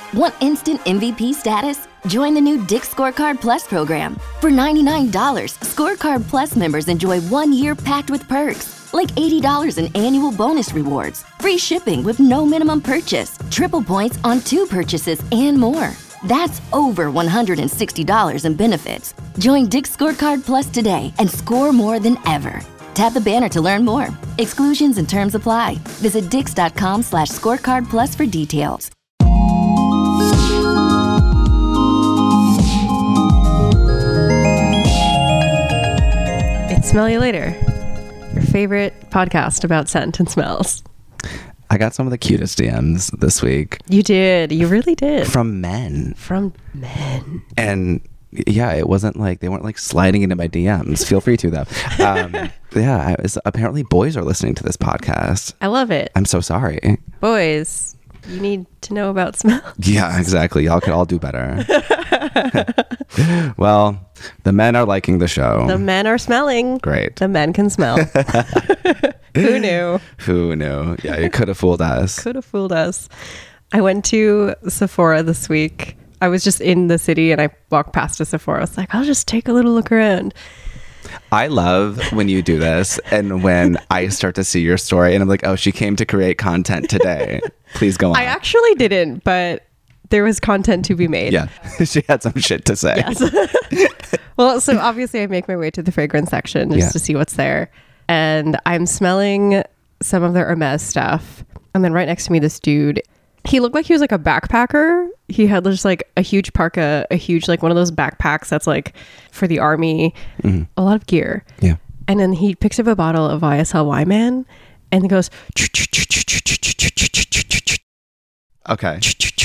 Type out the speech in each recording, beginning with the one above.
Want instant MVP status? Join the new Dick's Scorecard Plus program. For $99, Scorecard Plus members enjoy 1 year packed with perks, like $80 in annual bonus rewards, free shipping with no minimum purchase, triple points on 2 purchases, and more. That's over $160 in benefits. Join Dick's Scorecard Plus today and score more than ever. Tap the banner to learn more. Exclusions and terms apply. Visit dix.com/scorecard plus for details. It's Smell You Later, your favorite podcast about scent and smells. I got some of the cutest DMs this week. You did. You really did. From men. And yeah, it wasn't like they weren't like sliding into my DMs. Feel free to though. Apparently boys are listening to this podcast. I love it. I'm so sorry. Boys, you need to know about smell. Yeah, exactly. Y'all could all do better. Well, the men are liking the show. The men are smelling. Great. The men can smell. Who knew? Who knew? Yeah, you could have fooled us. Could have fooled us. I went to Sephora this week. I was just in the city and I walked past a Sephora. I was like, I'll just take a little look around. I love when you do this and when I start to see your story and I'm like, oh, she came to create content today. Please go on. I actually didn't, but there was content to be made. Yeah, she had some shit to say. Yes. Well, so obviously I make my way to the fragrance section just to see what's there. And I'm smelling some of their Hermes stuff. And then right next to me, this dude, he looked like he was like a backpacker. He had just like a huge parka, a huge like one of those backpacks that's like for the army, a lot of gear. Yeah. And then he picks up a bottle of YSL Wyman and he goes, okay.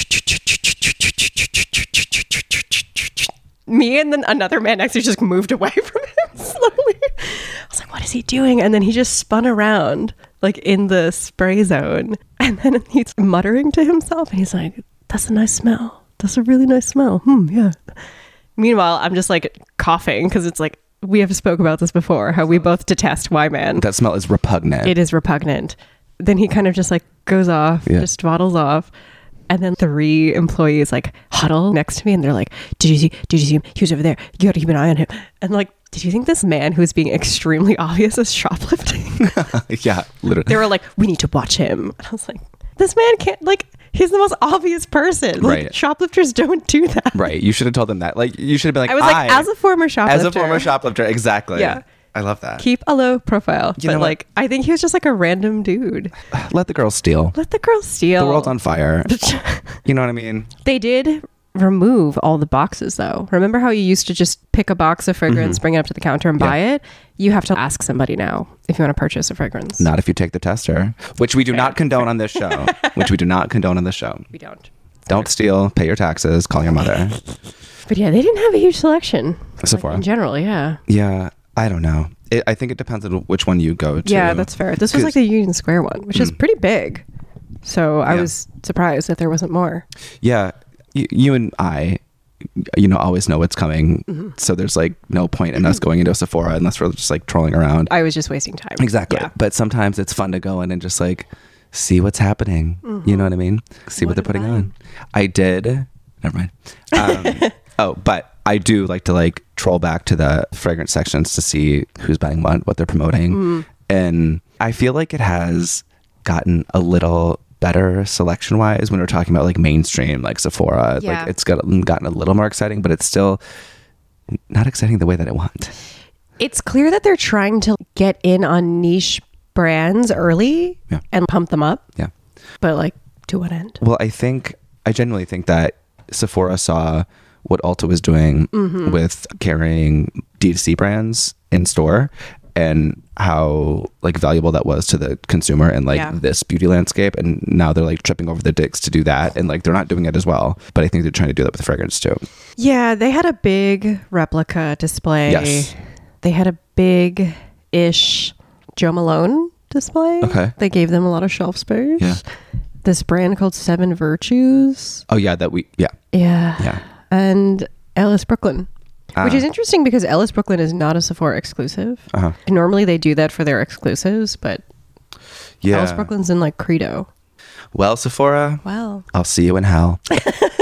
Me and then another man next to me just moved away from him slowly. I was like, what is he doing? And then he just spun around like in the spray zone. And then he's muttering to himself and he's like, that's a nice smell. That's a really nice smell. Yeah. Meanwhile, I'm just like coughing because it's like, we have spoke about this before, how we both detest Wyman. That smell is repugnant. It is repugnant. Then he kind of just like goes off, just dwaddles off. And then 3 employees like huddle next to me and they're like, did you see him? He was over there. You got to keep an eye on him. And like, did you think this man who's being extremely obvious is shoplifting? Yeah, literally. They were like, we need to watch him. And I was like, this man can't, like, he's the most obvious person. Like, right. Shoplifters don't do that. Right. You should have told them that. Like, you should have been like, I was like, as a former shoplifter. Exactly. Yeah. I love that. Keep a low profile. You know what? Like, I think he was just like a random dude. Let the girls steal. Let the girls steal. The world's on fire. You know what I mean? They did remove all the boxes though. Remember how you used to just pick a box of fragrance, bring it up to the counter and buy it? You have to ask somebody now if you want to purchase a fragrance. Not if you take the tester, which we do not condone on this show. We don't. Don't steal, pay your taxes, call your mother. But yeah, they didn't have a huge selection. Sephora. Like, in general, yeah. Yeah, I don't know. I think it depends on which one you go to. Yeah, that's fair. This was like the Union Square one, which is pretty big. So I was surprised that there wasn't more. Yeah, you and I, always know what's coming. So there's like no point in us going into a Sephora unless we're just like trolling around. I was just wasting time. Exactly. Yeah. But sometimes it's fun to go in and just like see what's happening. You know what I mean? See what they're putting on. I did. Never mind. But I do like to like troll back to the fragrance sections to see who's buying what they're promoting. And I feel like it has gotten a little better selection wise when we're talking about like mainstream, like Sephora. Yeah. Like it's gotten a little more exciting, but it's still not exciting the way that I want. It's clear that they're trying to get in on niche brands early and pump them up. Yeah. But like, to what end? Well, I genuinely think that Sephora saw what Ulta was doing with carrying D2C brands in store and how like valuable that was to the consumer and like this beauty landscape. And now they're like tripping over their dicks to do that. And like, they're not doing it as well, but I think they're trying to do that with fragrance too. Yeah. They had a big replica display. Yes. They had a big-ish Jo Malone display. Okay. They gave them a lot of shelf space. Yeah. This brand called Seven Virtues. Oh yeah. Yeah. Yeah. And Ellis Brooklyn. Which is interesting because Ellis Brooklyn is not a Sephora exclusive. Normally they do that for their exclusives, but Ellis Brooklyn's in like Credo. Well, Sephora, Well, I'll see you in hell.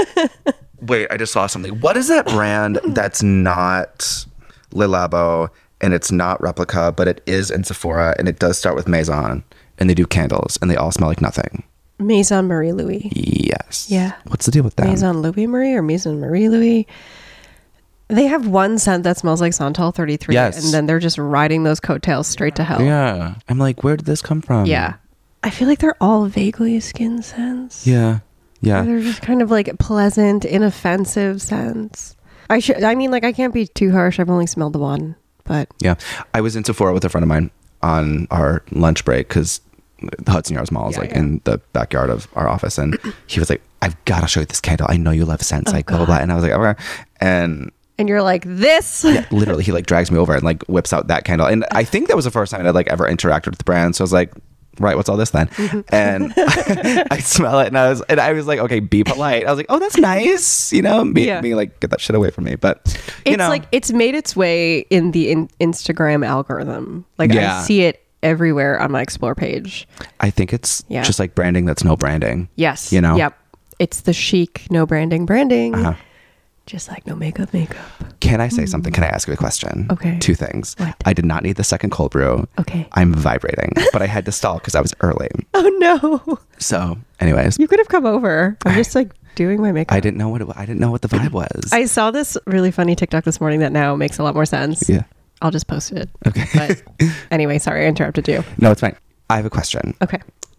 wait, I just saw something. What is that brand that's not Le Labo and it's not Replica, but it is in Sephora and it does start with Maison and they do candles and they all smell like nothing? Maison Marie Louis. Yes. Yeah. What's the deal with that? Maison Louis Marie or Maison Marie Louis. They have one scent that smells like Santal 33. Yes. And then they're just riding those coattails straight to hell. Yeah. I'm like, where did this come from? Yeah. I feel like they're all vaguely skin scents. Yeah. Yeah. They're just kind of like pleasant, inoffensive scents. I can't be too harsh. I've only smelled the one, but Yeah. I was in Sephora with a friend of mine on our lunch break because the Hudson Yards Mall is in the backyard of our office. And he was like, I've got to show you this candle. I know you love scents, blah, blah, blah. And I was like, okay. And you're like, this? Yeah, literally, he like drags me over and like whips out that candle. And I think that was the first time I'd like ever interacted with the brand. So I was like, right, what's all this then? And I smell it and I was like, okay, be polite. I was like, oh, that's nice. You know, being like, get that shit away from me. But you know, like it's made its way in the Instagram algorithm. Like I see it everywhere on my Explore page. I think it's just like branding that's no branding. Yes. You know? Yep. It's the chic, no branding. Uh-huh. Just like no makeup. Can I say something? Can I ask you a question? Okay. 2 things. What? I did not need the second cold brew. Okay. I'm vibrating, but I had to stall because I was early. Oh no. So anyways. You could have come over. I'm just like doing my makeup. I didn't know what the vibe was. I saw this really funny TikTok this morning that now makes a lot more sense. Yeah. I'll just post it. Okay. But anyway, sorry, I interrupted you. No, it's fine. I have a question. Okay.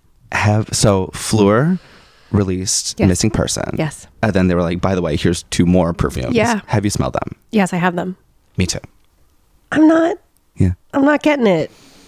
So Fleur released Missing Person. Yes. And then they were like, by the way, here's 2 more perfumes. Yeah. Have you smelled them? Yes, I have them. Me too. I'm not getting it.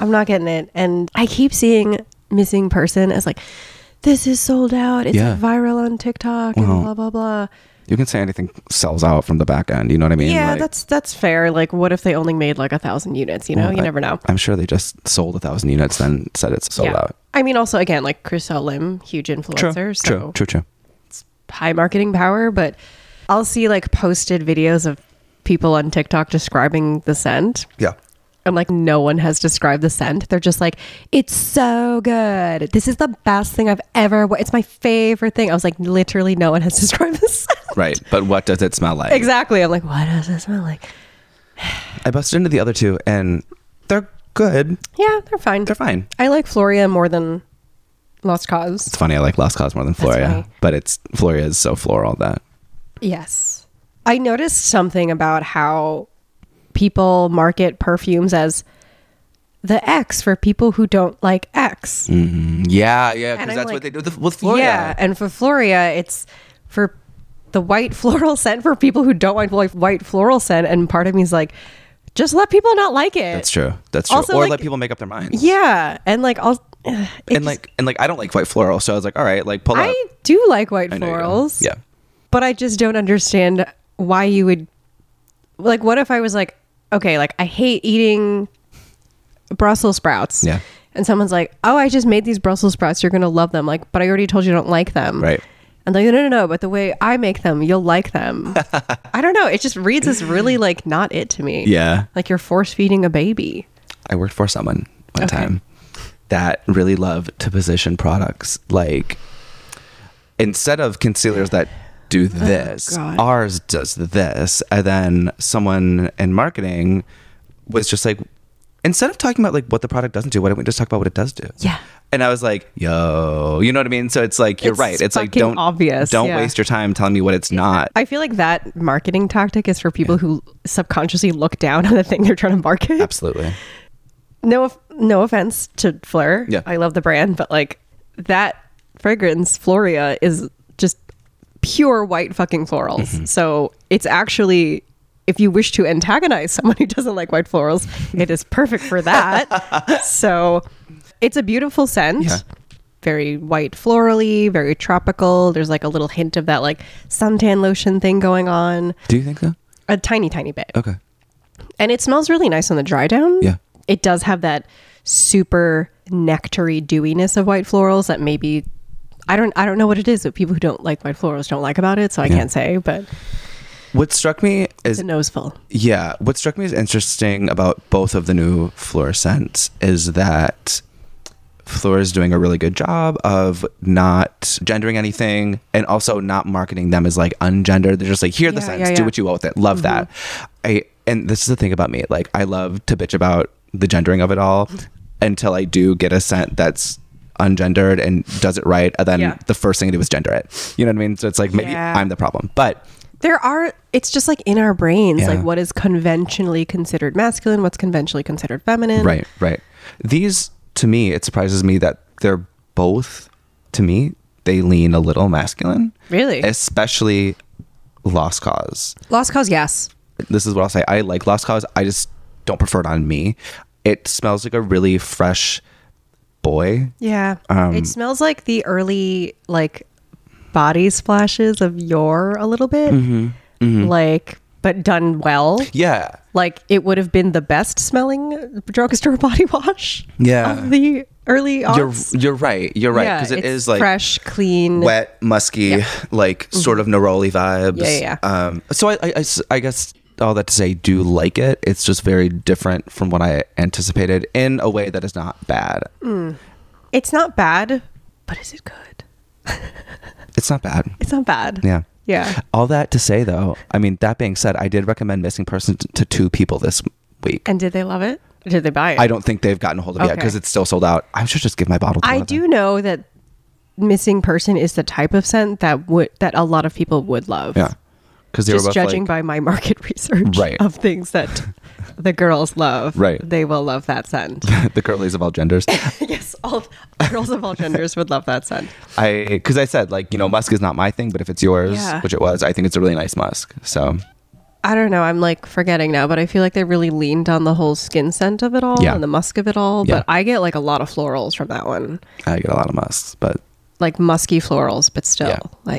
And I keep seeing Missing Person as like, this is sold out. It's like viral on TikTok and blah, blah, blah. You can say anything sells out from the back end. You know what I mean? Yeah, like, that's fair. Like, what if they only made like 1,000 units? You know, you never know. I'm sure they just sold 1,000 units, then said it's sold out. I mean, also, again, like Chriselle Lim, huge influencer. True. It's high marketing power, but I'll see like posted videos of people on TikTok describing the scent. Yeah. And like no one has described the scent. They're just like, it's so good. This is the best thing I've ever. It's my favorite thing. I was like, literally no one has described the scent. Right. But what does it smell like? Exactly. I'm like, what does it smell like? I busted into the other 2 and they're good. Yeah, they're fine. They're fine. I like Floria more than Lost Cause. It's funny. I like Lost Cause more than Floria. But Floria is so floral that. Yes. I noticed something about how people market perfumes as the X for people who don't like X. Mm-hmm. Yeah, because that's like, what they do with Floria. Yeah, and for Floria, it's for the white floral scent for people who don't like white floral scent. And part of me is like, just let people not like it. That's true. Also, or like, let people make up their minds. Yeah, and like I don't like white floral, so I was like, all right, like pull up. I do like white florals. Yeah, but I just don't understand why you would like. What if I was like, okay, like I hate eating Brussels sprouts. Yeah. And someone's like, oh, I just made these Brussels sprouts. You're going to love them. Like, but I already told you I don't like them. Right. And like, no. But the way I make them, you'll like them. I don't know. It just reads as really like not it to me. Yeah. Like you're force feeding a baby. I worked for someone one time that really loved to position products like instead of concealers that do this, ours does this. And then someone in marketing was just like, instead of talking about like what the product doesn't do, why don't we just talk about what it does do? Yeah. And I was like, yo, you know what I mean? So it's like, you're right. It's like, don't waste your time telling me what it's not. I feel like that marketing tactic is for people who subconsciously look down on the thing they're trying to market. Absolutely. No offense to Fleur. Yeah. I love the brand, but like that fragrance, Floria, is just pure white fucking florals. Mm-hmm. So it's actually, if you wish to antagonize someone who doesn't like white florals, it is perfect for that. So it's a beautiful scent. Yeah. Very white florally, very tropical. There's like a little hint of that like suntan lotion thing going on. Do you think so? A tiny bit. Okay. And it smells really nice on the dry down. Yeah. It does have that super nectary dewiness of white florals that maybe I don't know what it is that people who don't like white florals don't like about it, so I can't say, but what struck me is the noseful. Yeah. What struck me as interesting about both of the new Fleur scents is that Fleur is doing a really good job of not gendering anything and also not marketing them as like ungendered. They're just like, here are the scents, do what you will with it. Love that. And this is the thing about me, like I love to bitch about the gendering of it all until I do get a scent that's ungendered and does it right, and then the first thing I do is gender it. You know what I mean? So it's like maybe I'm the problem, but it's just like in our brains, like what is conventionally considered masculine, what's conventionally considered feminine. Right. These, to me, it surprises me that they're both, to me, they lean a little masculine. Really? Especially Lost Cause. Lost Cause, yes. This is what I'll say. I like Lost Cause. I just don't prefer it on me. It smells like a really fresh boy. Yeah. It smells like the early, like, body splashes of yore a little bit. Like, but done well. Yeah. Like, it would have been the best smelling drugstore body wash of the early aughts. You're right. Because it is like fresh, clean, wet, musky, like sort of neroli vibes. Yeah. So I guess all that to say, do like it. It's just very different from what I anticipated in a way that is not bad. It's not bad, but is it good? It's not bad. It's not bad. Yeah. All that to say, though, I mean, that being said, I did recommend Missing Person to 2 people this week. And did they love it? Did they buy it? I don't think they've gotten a hold of it yet because it's still sold out. I should just give my bottle to I one of them. do know that Missing Person is the type of scent that a lot of people would love. Yeah. Because just judging by my market research of things that the girls love, they will love that scent. The girlies of all genders. Yes, all girls of all genders would love that scent. Because I said, like, you know, musk is not my thing, but if it's yours, which it was, I think it's a really nice musk. So I don't know. I'm like forgetting now, but I feel like they really leaned on the whole skin scent of it all and the musk of it all. But I get like a lot of florals from that one. I get a lot of musks, but like musky florals, but still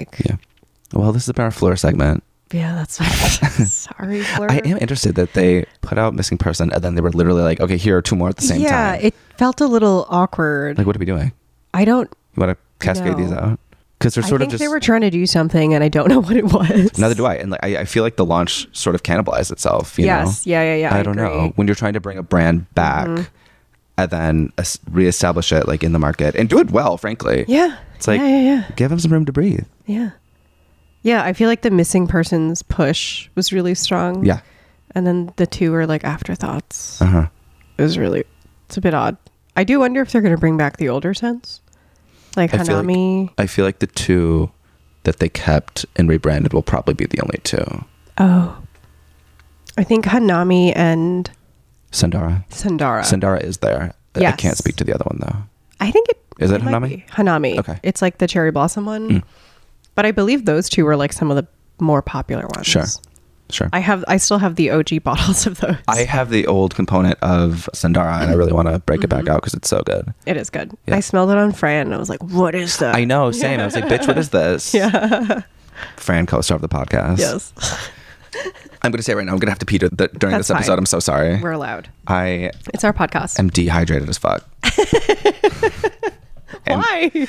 Well, this has been our Fleur segment. Yeah, that's fine. Sorry, Fleur. I am interested that they put out Missing Person and then they were literally like, okay, here are 2 more at the same time. Yeah, it felt a little awkward. Like, what are we doing? I don't You want to cascade these out? Because they're sort of just... they were trying to do something and I don't know what it was. Neither do I. And like, I feel like the launch sort of cannibalized itself, you know? Yeah. I don't know. When you're trying to bring a brand back and then reestablish it like in the market and do it well, frankly. Yeah. It's like, give them some room to breathe. Yeah. Yeah, I feel like the Missing Persons push was really strong. Yeah. And then the 2 are like afterthoughts. It was it's a bit odd. I do wonder if they're going to bring back the older scents. Like Hanami. I feel like the 2 that they kept and rebranded will probably be the only 2. Oh. I think Hanami and... Sandara. Sandara is there. Yes. I can't speak to the other one, though. I think it... Is it Hanami? Hanami. Okay. It's like the cherry blossom one. But I believe those 2 were like some of the more popular ones. Sure. I still have the OG bottles of those. I have the old component of Sandara and I really want to break it back out because it's so good. It is good. Yeah. I smelled it on Fran and I was like, what is that? I know, same. I was like, bitch, what is this? Yeah. Fran, co-star of the podcast. Yes. I'm going to say right now, I'm going to have to pee during this episode. I'm so sorry. We're allowed. It's our podcast. I'm dehydrated as fuck. Why?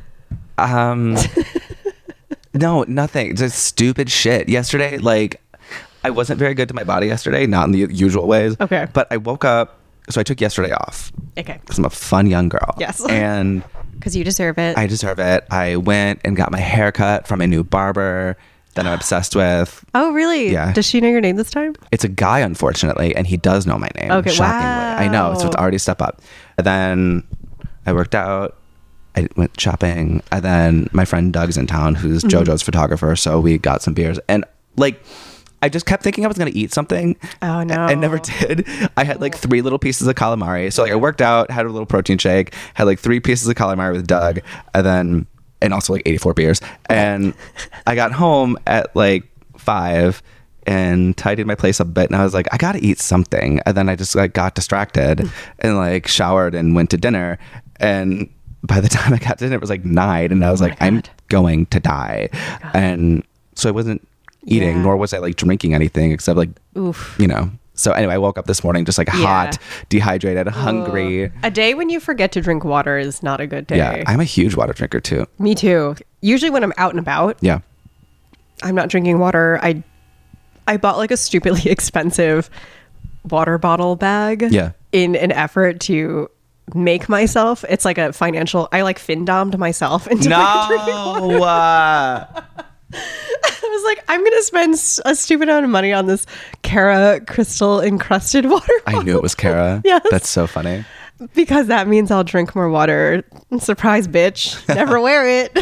No, nothing. Just stupid shit. Yesterday, like, I wasn't very good to my body yesterday, not in the usual ways. Okay. But I woke up, so I took yesterday off. Okay. Because I'm a fun young girl. Yes. And... Because you deserve it. I deserve it. I went and got my hair cut from a new barber that I'm obsessed with. Oh, really? Yeah. Does she know your name this time? It's a guy, unfortunately, and he does know my name. Okay, shockingly. wow. I know, so it's already a step up. And then I worked out. I went shopping, and then my friend Doug's in town, who's JoJo's photographer, so we got some beers. And like, I just kept thinking I was going to eat something. Oh, no. I never did. I had like 3 little pieces of calamari. So like I worked out, had a little protein shake, had like 3 pieces of calamari with Doug, and also like 84 beers. And I got home at like 5 and tidied my place up a bit, and I was like, I gotta eat something. And then I just like got distracted and like showered and went to dinner. And by the time I got to dinner, it was like 9, and I was like, I'm going to die. And so I wasn't eating, nor was I like drinking anything except like, you know. So anyway, I woke up this morning just like hot, dehydrated, hungry. A day when you forget to drink water is not a good day. Yeah, I'm a huge water drinker too. Me too. Usually when I'm out and about, I'm not drinking water. I bought like a stupidly expensive water bottle bag in an effort to make myself. It's like a financial, I like FinDom'd myself into like drinking water. No. I was like, I'm going to spend a stupid amount of money on this Cara crystal encrusted water I knew it was Cara. Yes. That's so funny. because that means I'll drink more water. Surprise, bitch. Never wear it.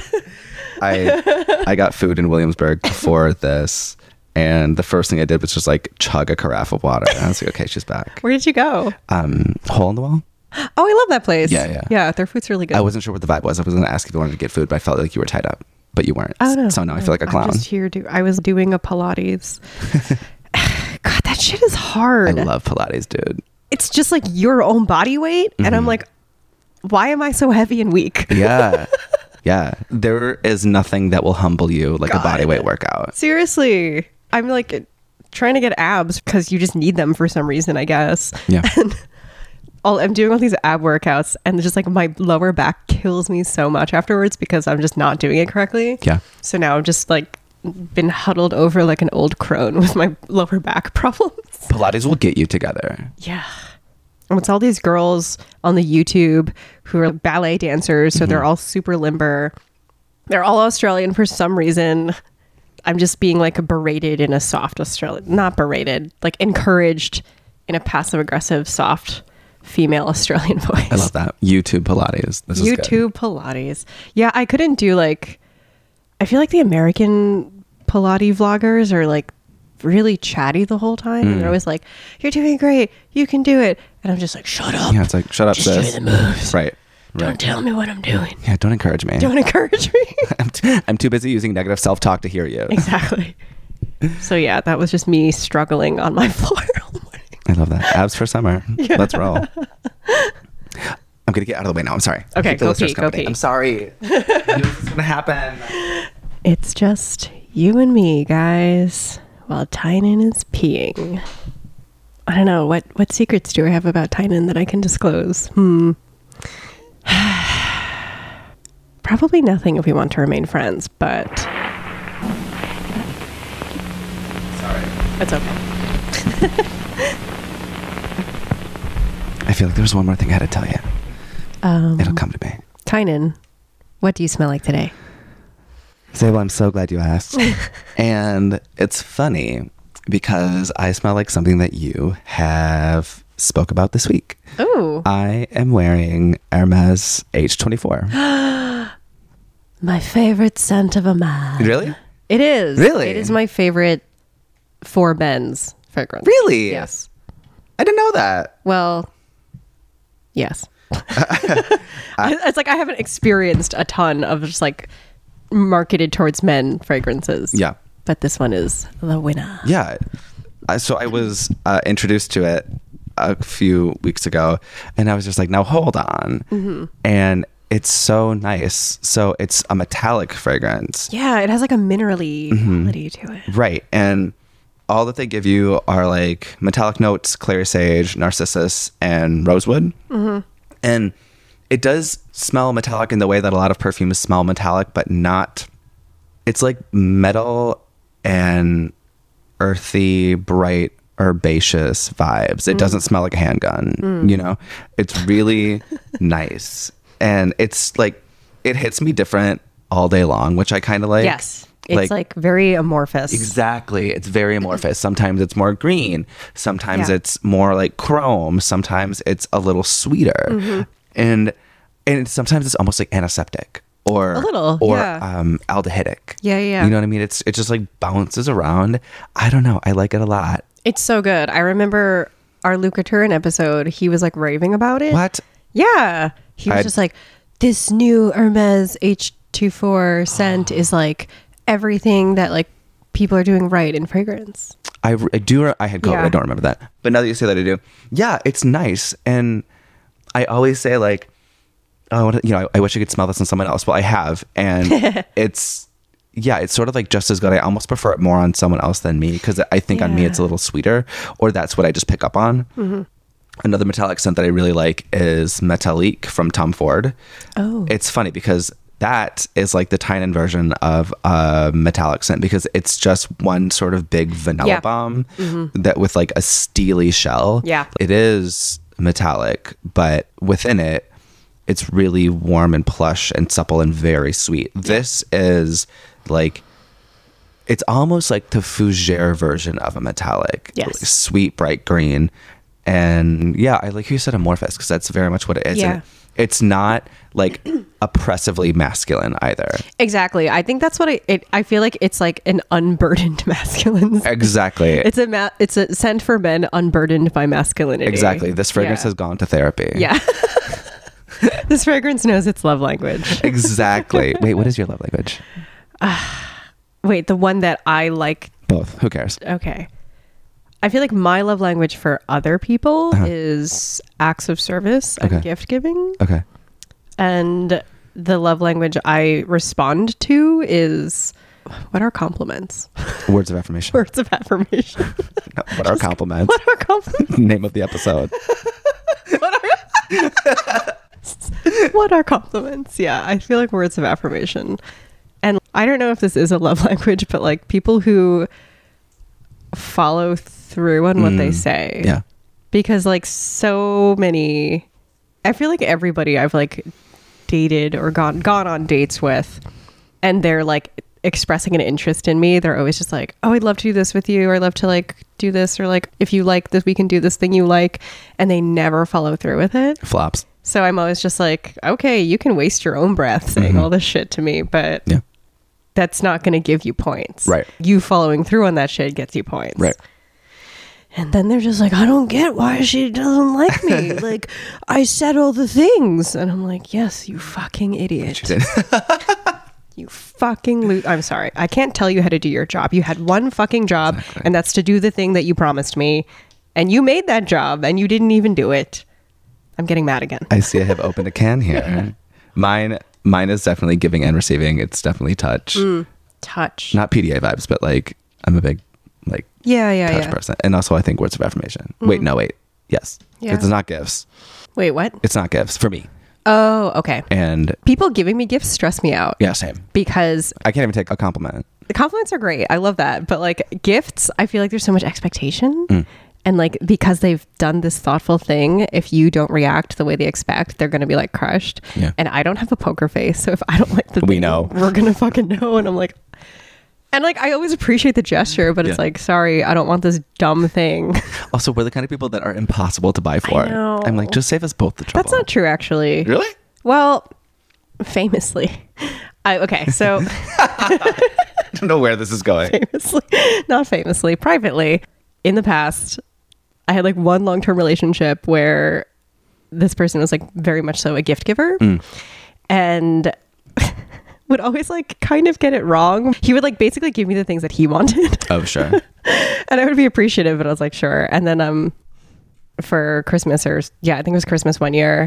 I got food in Williamsburg before this, and the first thing I did was just like chug a carafe of water. And I was like, okay, she's back. Where did you go? Hole in the Wall. Oh, I love that place. Yeah. Yeah, their food's really good. I wasn't sure what the vibe was. I was going to ask if you wanted to get food, but I felt like you were tied up, but you weren't. Oh, no. So now I feel like a clown. I'm just here I was doing a Pilates. God, that shit is I hard. love Pilates, dude. It's just like your own body weight. And I'm like, why am I so heavy and weak? Yeah. Yeah. There is nothing that will humble you like a body weight workout. Seriously. I'm like trying to get abs because you just need them for some reason, I guess. Yeah. And I'm doing all these ab workouts and just like my lower back kills me so much afterwards because I'm just not doing it correctly. Yeah. So now I'm just like been huddled over like an old crone with my lower back problems. Pilates will get you together. Yeah. And it's all these girls on the YouTube who are ballet dancers. So they're all super limber. They're all Australian for some reason. I'm just being like berated in a soft Australian, not berated, like encouraged in a passive aggressive, soft female Australian voice. I love that. YouTube Pilates. This is YouTube Pilates. Yeah, I couldn't do like, I feel like the American Pilates vloggers are like really chatty the whole time. And they're always like, you're doing great. You can do it. And I'm just like, shut up. Yeah, it's like, shut up, Just sis. do the moves. Right. Don't tell me what I'm doing. Yeah, don't encourage me. Don't encourage me. I'm too busy using negative self-talk to hear you. Exactly. So yeah, that was just me struggling on my floor all morning. I love that. Abs for summer. Yeah. Let's roll. I'm going to get out of the way now. I'm sorry. Okay, Keep the go listeners pee, go company. pee. I'm sorry. I knew this was going to happen. It's just you and me, guys, while Tynan is peeing. I don't know. What secrets do I have about Tynan that I can disclose? Probably nothing if we want to remain friends, but... Sorry. It's okay. I feel like there was one more thing I had to tell you. It'll come to me. Tynan, what do you smell like today? Zabel, I'm so glad you asked. And it's funny because I smell like something that you have spoke about this week. Oh. I am wearing Hermes H24. My favorite scent of a man. Really? It is. Really? It is my favorite for men's fragrance. Really? Yes. I didn't know that. Well, yes. It's like I haven't experienced a ton of just like marketed towards men fragrances. Yeah. But this one is the winner. Yeah. So I was introduced to it a few weeks ago, and I was just like, now hold on. And it's so nice. So it's a metallic fragrance. Yeah, it has like a minerally quality to it. Right. And all that they give you are like metallic notes, clary sage, narcissus, and rosewood. And it does smell metallic in the way that a lot of perfumes smell metallic, but not. It's like metal and earthy, bright, herbaceous vibes. It doesn't smell like a handgun, you know? It's really nice. And it's like, it hits me different all day long, which I kind of like. Yes. It's like very amorphous. Exactly. It's very amorphous. Sometimes it's more green. Sometimes it's more like chrome. Sometimes it's a little sweeter. And sometimes it's almost like antiseptic or A little, or yeah. aldehydic. Yeah. You know what I mean? It just like bounces around. I don't know. I like it a lot. It's so good. I remember our Luca Turin episode, he was like raving about it. What? Yeah. He was just like, this new Hermes H24 scent is like everything that like people are doing right in fragrance. I had COVID. Yeah. I don't remember that. But now that you say that, I do. Yeah, it's nice. And I always say like, oh, I wish I could smell this on someone else. Well, I have. And it's sort of like just as good. I almost prefer it more on someone else than me because I think on me it's a little sweeter, or that's what I just pick up on. Another metallic scent that I really like is Metallique from Tom Ford. Oh. It's funny because that is like the Tynan version of a metallic scent because it's just one sort of big vanilla bomb that with like a steely shell. Yeah. It is metallic, but within it, it's really warm and plush and supple and very sweet. This is like, it's almost like the fougere version of a metallic. Yes. Like sweet, bright green. And yeah, I like how you said amorphous, because that's very much what it is. Yeah. And it's not like oppressively masculine either. Exactly. I think that's what I feel like it's like an unburdened masculine. Exactly. It's a scent for men unburdened by masculinity. Exactly. This fragrance has gone to therapy. Yeah. This fragrance knows its love language. Exactly. Wait, what is your love language? Wait, the one that I like. Both. Who cares? Okay. I feel like my love language for other people is acts of service and gift giving. Okay. And the love language I respond to is, what are compliments? Words of affirmation. Words of affirmation. No, what are compliments? What are compliments? Name of the episode. What are compliments? Yeah, I feel like words of affirmation. And I don't know if this is a love language, but like people who follow through on what they say. Yeah. Because like so many, I feel like everybody I've like dated or gone on dates with, and they're like expressing an interest in me, they're always just like, oh, I'd love to do this with you, or I'd love to like do this, or like if you like this, we can do this thing you like, and they never follow through with it. Flops. So I'm always just like, okay, you can waste your own breath saying all this shit to me, but Yeah. that's not going to give you points. Right. You following through on that shit gets you points. Right. And then they're just like, I don't get why she doesn't like me. Like, I said all the things. And I'm like, yes, you fucking idiot. You fucking I'm sorry. I can't tell you how to do your job. You had one fucking job, and that's to do the thing that you promised me. And you made that job, and you didn't even do it. I'm getting mad again. I see I have opened a can here. Mine is definitely giving and receiving. It's definitely touch. Touch. Not PDA vibes, but like I'm a big like touch person. And also I think words of affirmation. Wait. Yes. Yeah. It's not gifts. Wait, what? It's not gifts for me. Oh, okay. And People giving me gifts stress me out. yeah, same. Because I can't even take a compliment. the compliments are great. I love that. But like gifts, I feel like there's so much expectation. And like, because they've done this thoughtful thing, if you don't react the way they expect, they're going to be like crushed. Yeah. And I don't have a poker face. So if I don't like the We thing, know. we're going to fucking know. And I'm like, and like, I always appreciate the gesture, but it's like, sorry, I don't want this dumb thing. Also, we're the kind of people that are impossible to buy for. know. I'm like, just save us both the trouble. That's not true, actually. Really? Well, famously. Okay, so I don't know where this is going. famously, not famously, privately, in the past, I had like one long-term relationship where this person was like very much so a gift giver and would always like kind of get it wrong. He would like basically give me the things that he wanted. Oh, sure. And I would be appreciative, but I was like, sure. And then for Christmas, I think it was Christmas one year,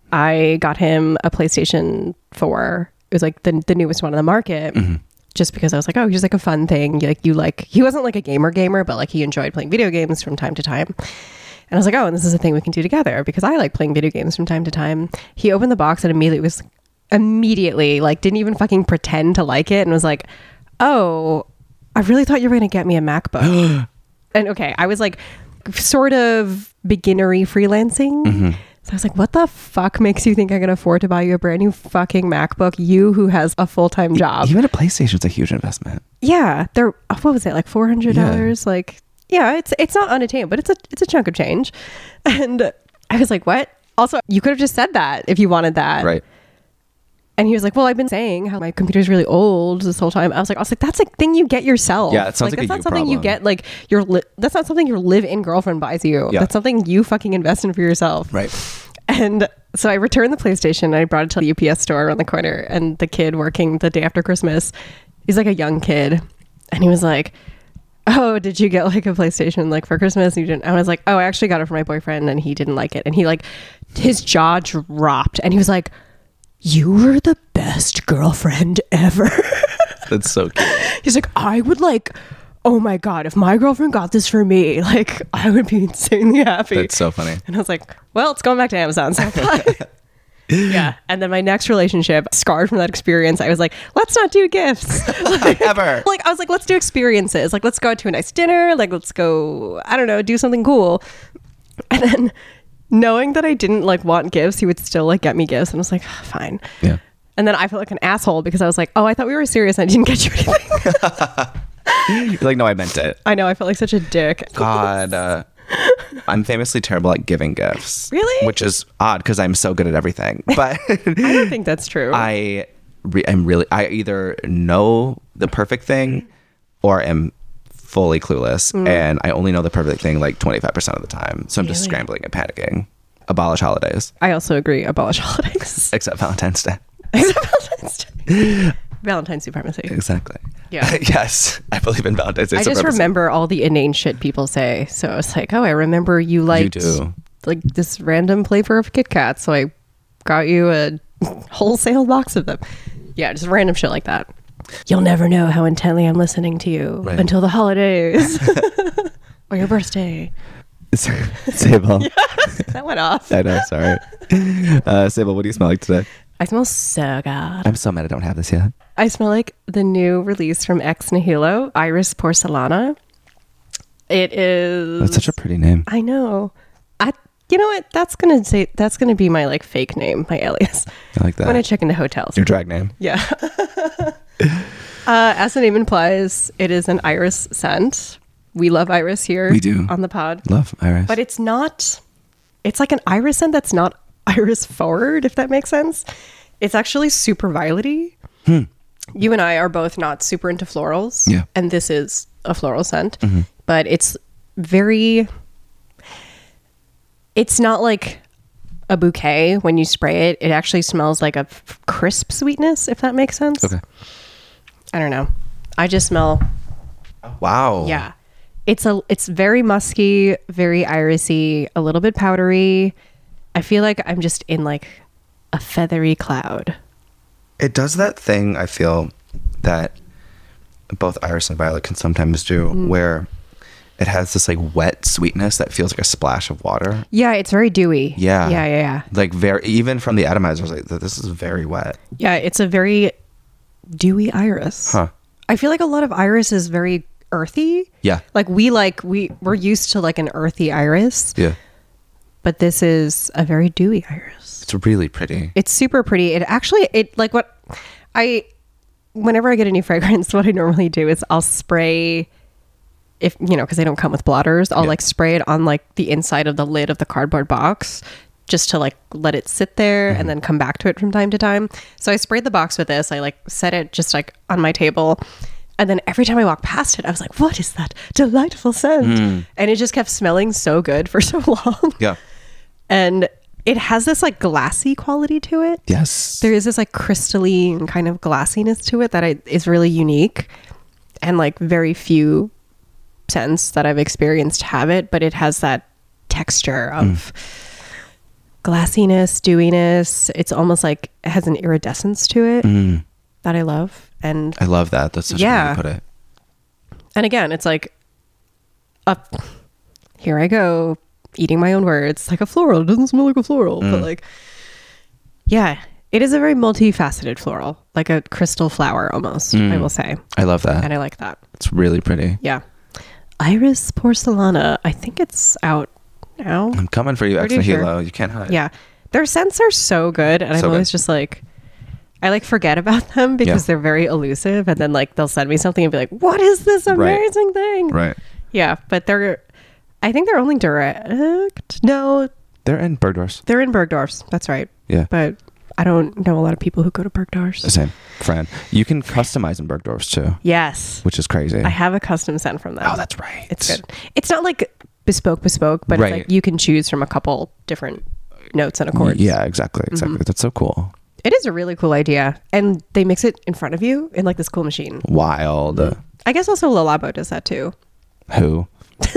I got him a PlayStation 4. It was like the newest one on the market. Just because I was like, oh, he's like a fun thing. He wasn't like a gamer, but like he enjoyed playing video games from time to time. And I was like, oh, and this is a thing we can do together because I like playing video games from time to time. He opened the box and immediately like didn't even fucking pretend to like it and was like, oh, I really thought you were going to get me a MacBook. And okay, I was like sort of beginnery freelancing. So I was like, what the fuck makes you think I can afford to buy you a brand new fucking MacBook? You who has a full-time job. Even a PlayStation's a huge investment. Yeah. What was it? Like $400? Yeah. Like, yeah, it's not unattainable, but it's a chunk of change. And I was like, what? Also, you could have just said that if you wanted that. Right. And he was like, well, I've been saying how my computer's really old this whole time. I was like, that's a thing you get yourself. Yeah, it sounds like that's a not you something you problem. get like that's not something your live-in girlfriend buys you. Yeah. That's something you fucking invest in for yourself. Right. And so I returned the PlayStation and I brought it to the UPS store around the corner, and the kid working the day after Christmas, he's like a young kid, and he was like, oh, did you get like a PlayStation like for Christmas? And you didn't. I was like, oh, I actually got it for my boyfriend and he didn't like it. And he like, his jaw dropped and he was like, you were the best girlfriend ever. That's so cute. He's like, I would like, oh my God, if my girlfriend got this for me, like I would be insanely happy. That's so funny. And I was like, well, it's going back to Amazon. So yeah. And then my next relationship, scarred from that experience, I was like, let's not do gifts. Like, Ever. Like, I was like, let's do experiences. Like, let's go out to a nice dinner. Like, let's go, I don't know, do something cool. And then knowing that I didn't like want gifts, he would still like get me gifts, and I was like, "Oh, fine." Yeah. And then I felt like an asshole because I was like, "Oh, I thought we were serious. And I didn't get you anything." You're like, no, I meant it. I know. I felt like such a dick. God, I'm famously terrible at giving gifts. Really? Which is odd because I'm so good at everything. But I don't think that's true. I either know the perfect thing or am fully clueless, and I only know the perfect thing like 25% of the time. So I'm just Really? scrambling and panicking. Abolish holidays, I also agree. Abolish holidays. except Valentine's Day. Valentine's Day. Valentine's supremacy. Exactly. Yeah. Yes, I believe in Valentine's Day. I just supremacy. remember all the inane shit people say. So I was like, oh, I remember you liked do. like this random flavor of Kit Kat. So I got you a wholesale box of them. Yeah, just random shit like that. You'll never know how intently I'm listening to you Right. until the holidays or your birthday. Sable. That went off. I know. Sorry. Sable, what do you smell like today? I smell so good. I'm so mad I don't have this yet. I smell like the new release from Ex Nihilo, Iris Porcelana. It is. That's such a pretty name. I know. You know what? That's gonna be my like fake name, my alias. I like that. When I check into hotels. Your drag name. Yeah. As the name implies, it is an iris scent. We love iris here. We do. On the pod. Love Iris. But it's not. It's like an iris scent that's not iris forward, if that makes sense. It's actually super violety. You and I are both not super into florals. Yeah. And this is a floral scent. But it's very. It's not like a bouquet when you spray it. It actually smells like a crisp sweetness, if that makes sense. Okay. I don't know. I just smell. Wow. Yeah. It's very musky, very irisy, a little bit powdery. I feel like I'm just in like a feathery cloud. It does that thing, I feel, that both Iris and Violet can sometimes do, where it has this like wet sweetness that feels like a splash of water. Yeah, it's very dewy. Yeah. Yeah. Like even from the atomizers, like this is very wet. Yeah, it's a very dewy iris. Huh. I feel like a lot of iris is very earthy. Yeah. Like we're used to like an earthy iris, Yeah. but this is a very dewy iris. It's really pretty. It's super pretty. Whenever I get a new fragrance, what I normally do is I'll spray, if you know, because they don't come with blotters, I'll Yeah. like spray it on like the inside of the lid of the cardboard box just to like let it sit there and then come back to it from time to time. So I sprayed the box with this. I like set it just like on my table. And then every time I walked past it, I was like, what is that delightful scent? And it just kept smelling so good for so long. Yeah. And it has this like glassy quality to it. Yes. There is this like crystalline kind of glassiness to it that is really unique, and like very few scents that I've experienced have it, but it has that texture of glassiness, dewiness. It's almost like it has an iridescence to it that I love. And I love that. That's such a way to put it. and again, it's like here I go eating my own words, like a floral. It doesn't smell like a floral, but like, yeah, it is a very multifaceted floral, like a crystal flower almost, I will say. I love that. And I like that. It's really pretty. Yeah. Iris Porcelana. I think it's out now. I'm coming for you, Ex Pretty Nihilo. sure. You can't hide. Yeah. Their scents are so good. And So I'm always good. just like, I like forget about them because they're very elusive. And then like they'll send me something and be like, what is this amazing thing? Right. Yeah. But I think they're only direct. No, They're in Bergdorf's. they're in Bergdorf's. That's right. Yeah. But I don't know a lot of people who go to Bergdorf's. Same. Friend. You can customize in Bergdorf's too, Yes. which is crazy. I have a custom scent from them. Oh, that's right. It's good. It's not like bespoke, but Right. it's like you can choose from a couple different notes and accords. Yeah, exactly. That's so cool. It is a really cool idea. And they mix it in front of you in like this cool machine. Wild. I guess also Le Labo does that too. Who?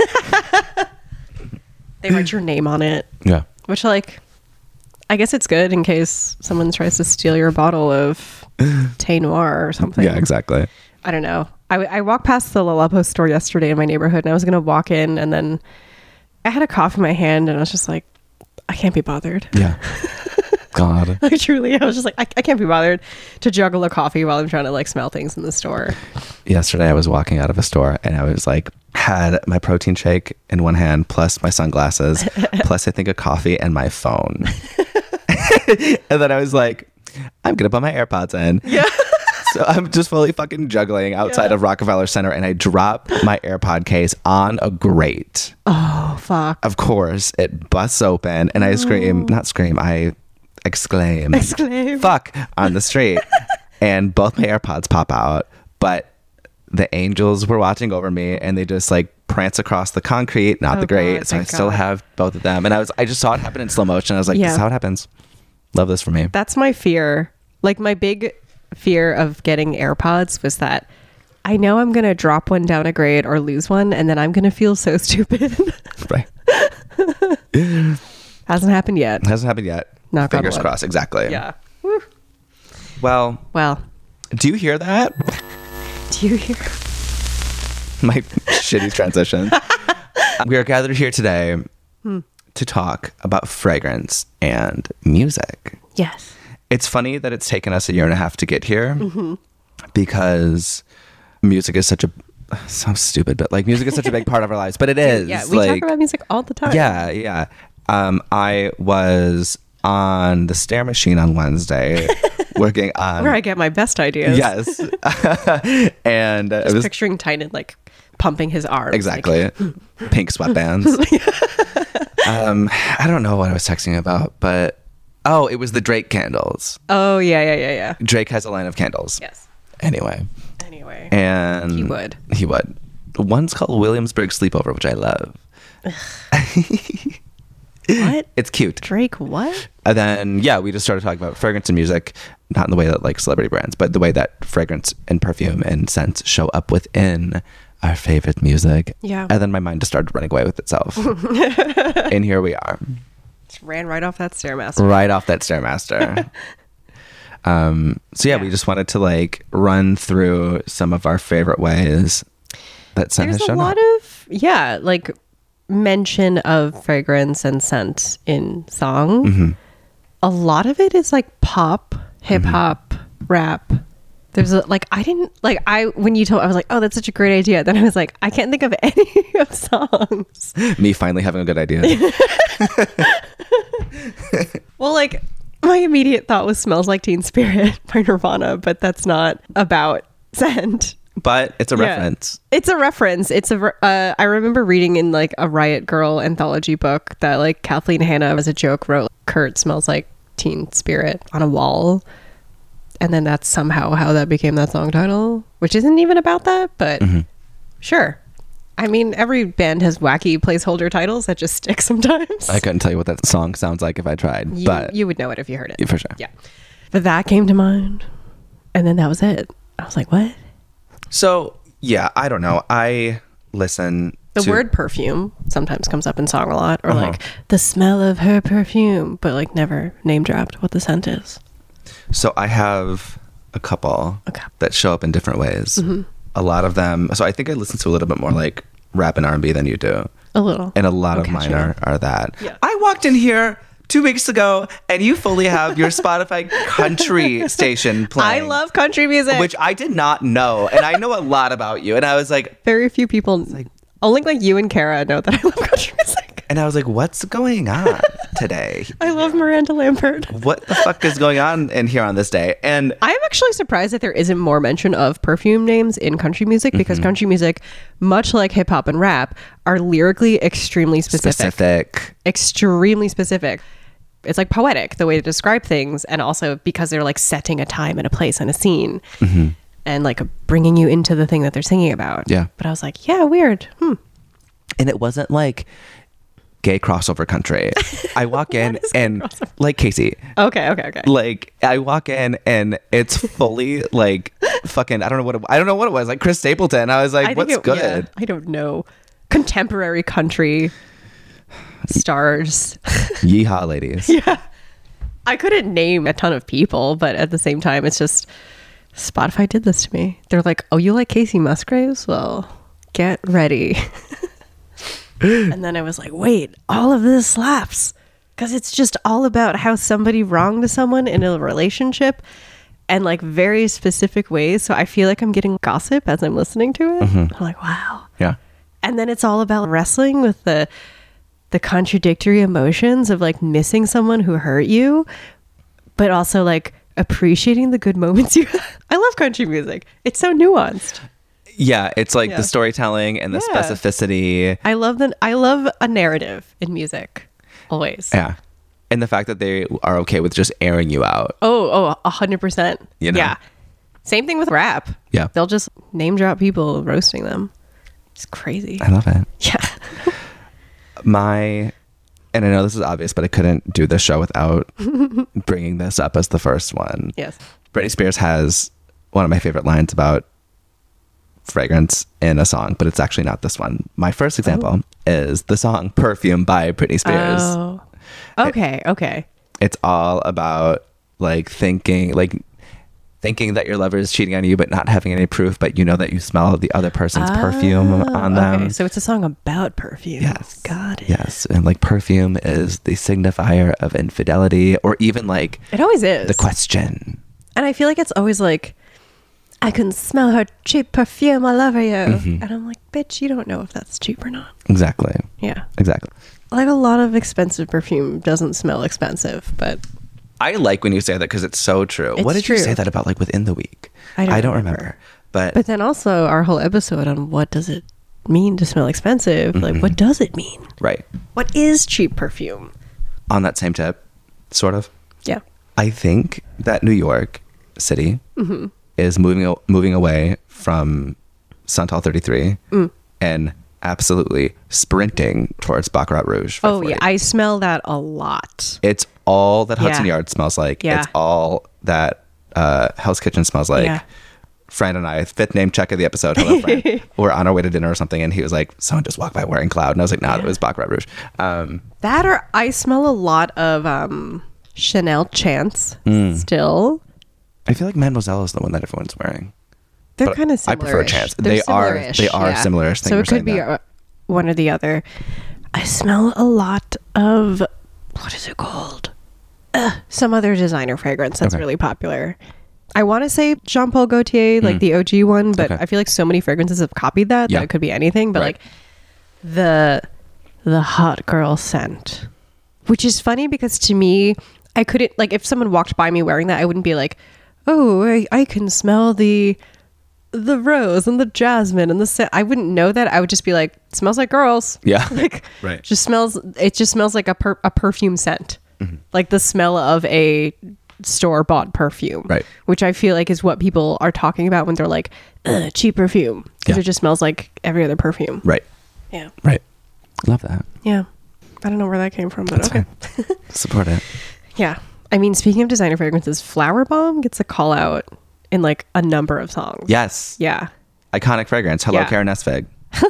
They write your name on it, Yeah. which like, I guess it's good in case someone tries to steal your bottle of Thé Noir or something. Yeah, exactly. I don't know. I walked past the Le Labo store yesterday in my neighborhood and I was going to walk in and then I had a cough in my hand and I was just like, I can't be bothered. Yeah. God. Like truly, I was just like, I can't be bothered to juggle a coffee while I'm trying to like smell things in the store. Yesterday I was walking out of a store and I was like, had my protein shake in one hand, plus my sunglasses, plus I think a coffee and my phone. And then I was like, I'm going to put my AirPods in. Yeah. So I'm just fully fucking juggling outside of Rockefeller Center, and I drop my AirPod case on a grate. Oh, fuck. Of course, it busts open, and I I exclaim. Fuck, on the street. And both my AirPods pop out, but the angels were watching over me, and they just like prance across the concrete, not the grate. God, so I thank still God. have both of them. And I just saw it happen in slow motion. I was like, this is how it happens. Love this for me. That's my fear. Like, my big fear of getting AirPods was that I know I'm going to drop one down a grade or lose one, and then I'm going to feel so stupid. Right. Hasn't happened yet. Hasn't happened yet. Knock on Fingers wood. crossed. Exactly. Yeah. Woo. Well, do you hear that? Do you hear? My shitty transition. We are gathered here today to talk about fragrance and music. Yes. It's funny that it's taken us 1.5 years to get here because music is such a, sounds stupid, but like music is such a big part of our lives, but it is. Yeah, we like, talk about music all the time. Yeah. I was on the stair machine on Wednesday working on Where I get my best ideas. Yes. And it Just was picturing Tynan like pumping his arms. exactly pink sweatbands. I don't know what I was texting about, but it was the Drake candles. Oh, yeah. Drake has a line of candles. Yes. Anyway. And He would. One's called Williamsburg Sleepover, which I love. What? It's cute. Drake what? And then, we just started talking about fragrance and music, not in the way that like celebrity brands, but the way that fragrance and perfume and scents show up within our favorite music. Yeah. And then my mind just started running away with itself. And here we are. Just ran right off that Stairmaster. Right off that Stairmaster. We just wanted to like run through some of our favorite ways that scent There's has a shown lot up. of, like mention of fragrance and scent in song. Mm-hmm. A lot of it is like pop, hip hop, rap. There's when you told, I was like, oh, that's such a great idea. Then I was like, I can't think of any of songs. Me finally having a good idea. Well, like my immediate thought was Smells Like Teen Spirit by Nirvana, but that's not about scent. But it's a reference. It's a reference. I remember reading in like a Riot Girl anthology book that like Kathleen Hanna, as a joke, wrote Kurt smells like Teen Spirit on a wall. And then that's somehow how that became that song title, which isn't even about that, but sure. I mean, every band has wacky placeholder titles that just stick sometimes. I couldn't tell you what that song sounds like if I tried, but you would know it if you heard it. Yeah, for sure. Yeah. But that came to mind. And then that was it. I was like, what? So, I don't know. I listen The word perfume sometimes comes up in song a lot, or like the smell of her perfume, but like never name dropped what the scent is. So I have a couple that show up in different ways. A lot of them. So I think I listen to a little bit more like rap and R&B than you do. A little. And a lot of mine sure. are that. Yeah. I walked in here 2 weeks ago and you fully have your Spotify country station playing. I love country music. Which I did not know. And I know a lot about you. And I was like, very few people, only like you and Kara know that I love country music. and I was like, what's going on today? I love Miranda Lambert. What the fuck is going on in here on this day? And I'm actually surprised that there isn't more mention of perfume names in country music, because country music, much like hip hop and rap, are lyrically extremely specific. Extremely specific. It's like poetic, the way to describe things, and also because they're like setting a time and a place and a scene and like bringing you into the thing that they're singing about. Yeah. But I was like, yeah, weird. And it wasn't like gay crossover country. I walk in and like Casey. Okay. Like I walk in and it's fully like fucking I don't know what it was, like Chris Stapleton. I was like, what's good? Yeah, I don't know. Contemporary country stars. Yeehaw, ladies. Yeah. I couldn't name a ton of people, but at the same time, it's just Spotify did this to me. They're like, oh, you like Casey Musgraves? Well, get ready. And then I was like, wait, all of this slaps. Because it's just all about how somebody wronged someone in a relationship and like very specific ways. So I feel like I'm getting gossip as I'm listening to it. I'm like, wow. Yeah. And then it's all about wrestling with the contradictory emotions of like missing someone who hurt you, but also like appreciating the good moments you have. I love country music. It's so nuanced. Yeah, it's like the storytelling and the specificity. I love a narrative in music. Always. Yeah. And the fact that they are okay with just airing you out. Oh, 100%. You know? Yeah. Same thing with rap. Yeah. They'll just name drop people roasting them. It's crazy. I love it. Yeah. And I know this is obvious, but I couldn't do this show without bringing this up as the first one. Yes. Britney Spears has one of my favorite lines about fragrance in a song, but it's actually not this one. My first example is the song Perfume by Britney Spears. Oh. Okay. It's all about like thinking that your lover is cheating on you, but not having any proof, but you know that you smell the other person's perfume on them. Okay. So it's a song about perfume. Yes. Got it. Yes. And like perfume is the signifier of infidelity, or even like It always is. the question. And I feel like it's always like, I can smell her cheap perfume all over you. Mm-hmm. And I'm like, bitch, you don't know if that's cheap or not. Exactly. Yeah. Exactly. Like a lot of expensive perfume doesn't smell expensive, but I like when you say that because it's so true. It's What did true. you say that about like within the week? I don't remember. But then also our whole episode on what does it mean to smell expensive? Like, what does it mean? right. What is cheap perfume? On that same tip, sort of. Yeah. I think that New York City is moving away from Santal 33 and absolutely sprinting towards Baccarat Rouge. for Oh, 40. yeah. I smell that a lot. It's all that Hudson Yeah. Yard smells like. Yeah. It's all that Hell's Kitchen smells like. Yeah. Fran and I, fifth name check of the episode, hello Fran, we're on our way to dinner or something, and he was like, someone just walked by wearing Cloud. And I was like, nah, that was Baccarat Rouge. That, or I smell a lot of Chanel Chance still. I feel like Mademoiselle is the one that everyone's wearing. They're But kind of I similar. prefer Chance. They are similar-ish. Thank So you it for could saying be that. one or the other. I smell a lot of, what is it called? Some other designer fragrance that's Okay. really popular. I want to say Jean Paul Gaultier, like the OG one, but Okay. I feel like so many fragrances have copied that Yeah. it could be anything. But Right. like the hot girl scent, which is funny because to me, I couldn't, like, if someone walked by me wearing that, I wouldn't be like, oh, I can smell the rose and the jasmine and the scent. I wouldn't know that. I would just be like, it smells like girls. Yeah. Like, Right. it just smells like a perfume scent, like the smell of a store-bought perfume, Right. which I feel like is what people are talking about when they're like, cheap perfume, because Yeah. it just smells like every other perfume. Right. Yeah. Right. Love that. Yeah. I don't know where that came from, but That's okay. fine. Support it. Yeah. I mean, speaking of designer fragrances, Flower Bomb gets a call out in like a number of songs. Yes. Yeah. Iconic fragrance. Hello, Yeah. Karen Esfig.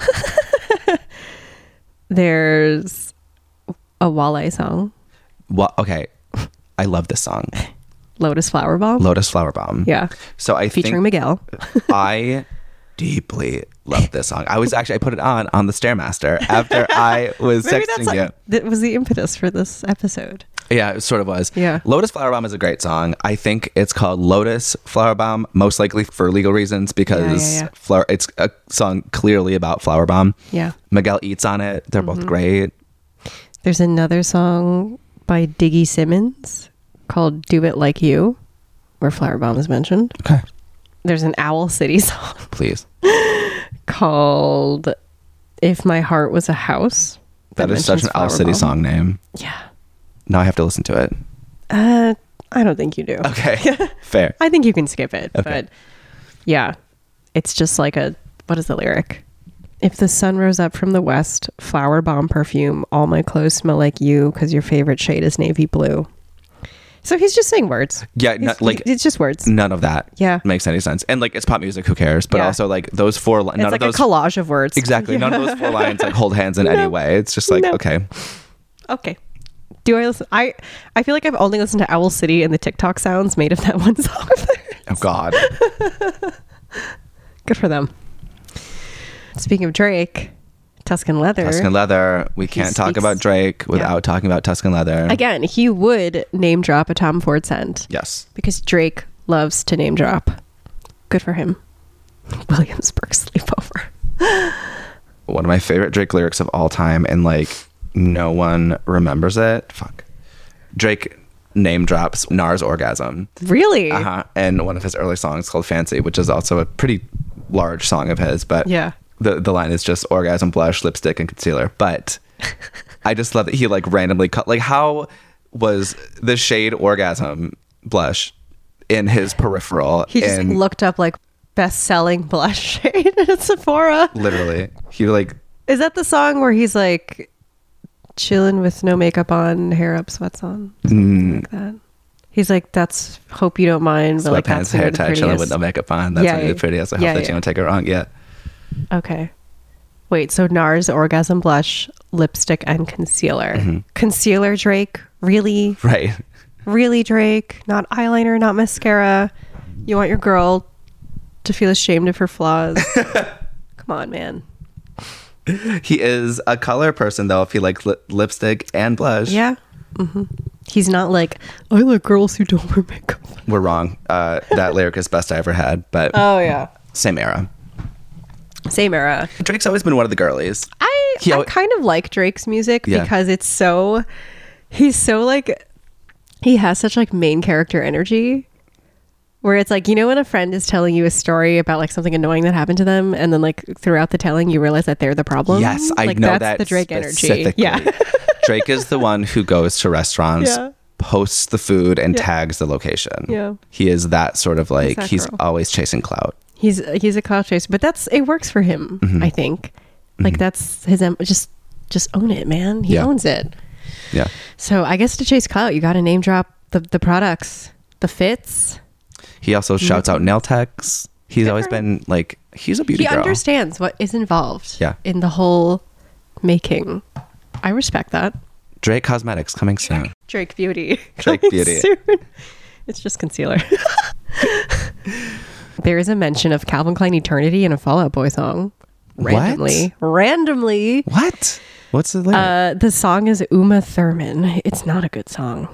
There's a Wale song, Well, okay. I love this song. Lotus Flower Bomb. Lotus Flower Bomb. Yeah. So I Featuring think Miguel. I deeply love this song. I put it on the Stairmaster after I was Maybe texting that's you. that was the impetus for this episode. Yeah, it sort of was. Yeah. Lotus Flower Bomb is a great song. I think it's called Lotus Flower Bomb, most likely for legal reasons, because Yeah. it's a song clearly about Flower Bomb. Yeah. Miguel Eats on it. They're both great. There's another song by Diggy Simmons called Do It Like You, where Flower Bomb is mentioned. Okay. There's an Owl City song Please. called If My Heart Was a House. That is such mentions an Owl Flower City Bomb. song name. Yeah. Now I have to listen to it. I don't think you do. Okay. Fair. I think you can skip it. Okay. But yeah, it's just like what is the lyric? If the sun rose up from the west, flower bomb perfume, all my clothes smell like you because your favorite shade is navy blue. So he's just saying words. Yeah, It's just words. none of that Yeah. makes any sense. And like it's pop music, who cares? But Yeah. also like those four none It's of like those a collage of words. exactly none of those four lines like hold hands in any way. It's just like No. okay. Okay. Do I listen? I feel like I've only listened to Owl City and the TikTok sounds made of that one song of theirs. Oh God. Good for them. Speaking of Drake, Tuscan Leather. Tuscan Leather. We can't talk speaks- about Drake without talking about Tuscan Leather. Again, he would name drop a Tom Ford scent Yes. because Drake loves to name drop. Good for him. Williamsburg sleepover. one of my favorite Drake lyrics of all time, and like no one remembers it. Fuck. Drake name drops NARS Orgasm. Really? And one of his early songs called Fancy, which is also a pretty large song of his, but Yeah. the line is just orgasm, blush, lipstick, and concealer. But I just love that he like randomly cut, like, how was the shade orgasm blush in his peripheral? He just and looked up like best-selling blush shade at Sephora. literally, he like, Is that the song where he's like chilling with no makeup on, hair up, sweats on, something like that? He's like, that's hope you don't mind, but like sweatpants, that's hair when you're the tied, chilling with prettiest. no makeup on. That's Yeah, when you're yeah. the prettiest. I hope Yeah, that yeah. you don't take it wrong. Yeah. Okay. Wait, so NARS Orgasm blush, lipstick, and concealer. Mm-hmm. Concealer, Drake? Really? Right. Really, Drake? Not eyeliner, not mascara. You want your girl to feel ashamed of her flaws? Come on, man. He is a color person, though, if he likes lipstick and blush. Yeah. He's not like, I like girls who don't wear makeup. We're wrong. That lyric is best I ever had, but Oh, yeah. same era. Same era. Drake's always been one of the girlies. I kind of like Drake's music Yeah. because he's so like, he has such like main character energy where it's like, you know, when a friend is telling you a story about like something annoying that happened to them, and then like throughout the telling you realize that they're the problem. Yes, I like, know that's that the Drake energy. specifically. Yeah. Drake is the one who goes to restaurants, Yeah. posts the food, and Yeah. tags the location. Yeah. He is that sort of like, that he's girl. always chasing clout. He's a clout chaser, but it works for him, Mm-hmm. I think. Like that's his just own it, man. He Yeah. owns it. Yeah. So I guess to chase clout, you got to name drop the products, the fits. He also shouts out nail techs. He's always for been like, he's a beauty He girl. understands what is involved Yeah. in the whole making. I respect that. Drake Cosmetics coming soon. Drake Beauty. Drake coming Beauty. soon. It's just concealer. There is a mention of Calvin Klein Eternity in a Fall Out Boy song. Randomly. What? What's the lyric? The song is Uma Thurman. It's not a good song.